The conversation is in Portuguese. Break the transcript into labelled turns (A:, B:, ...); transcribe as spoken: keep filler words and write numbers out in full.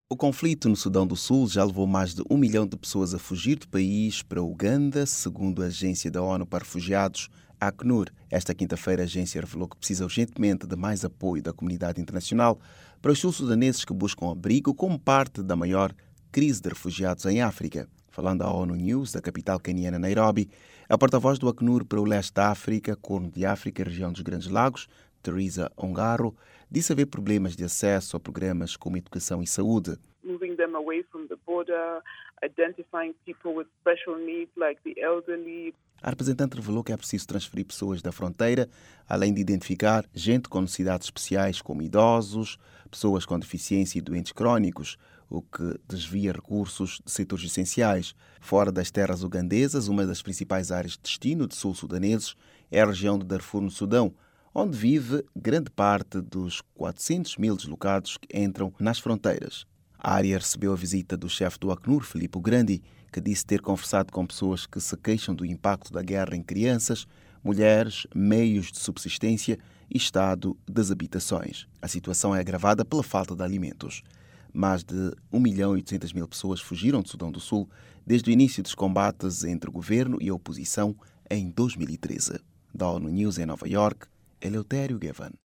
A: O conflito no Sudão do Sul já levou mais de um milhão de pessoas a fugir do país para Uganda, segundo a Agência da ONU para Refugiados, Acnur. Esta quinta-feira, a agência revelou que precisa urgentemente de mais apoio da comunidade internacional para os sul-sudaneses que buscam abrigo como parte da maior crise de refugiados em África. Falando à ONU News, da capital queniana Nairobi, a porta-voz do Acnur para o leste da África, Corno de África e região dos Grandes Lagos, Teresa Ongaro, disse haver problemas de acesso a programas como educação e saúde.
B: Moving them away from the border, identifying people with special needs like the elderly.
A: A representante revelou que é preciso transferir pessoas da fronteira, além de identificar gente com necessidades especiais como idosos, pessoas com deficiência e doentes crónicos, o que desvia recursos de setores essenciais. Fora das terras ugandesas, uma das principais áreas de destino de sul-sudaneses é a região de Darfur, no Sudão, onde vive grande parte dos quatrocentos mil deslocados que entram nas fronteiras. A área recebeu a visita do chefe do Acnur, Filippo Grandi, que disse ter conversado com pessoas que se queixam do impacto da guerra em crianças, mulheres, meios de subsistência e estado das habitações. A situação é agravada pela falta de alimentos. Mais de um milhão e oitocentas mil pessoas fugiram do Sudão do Sul desde o início dos combates entre o governo e a oposição em dois mil e treze. Da ONU News em Nova York, Eleutério Gavan.